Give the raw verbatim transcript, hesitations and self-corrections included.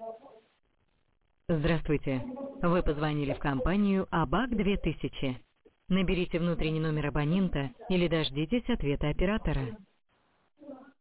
Здравствуйте. Вы позвонили в компанию АБАК две тысячи. Наберите внутренний номер абонента или дождитесь ответа оператора.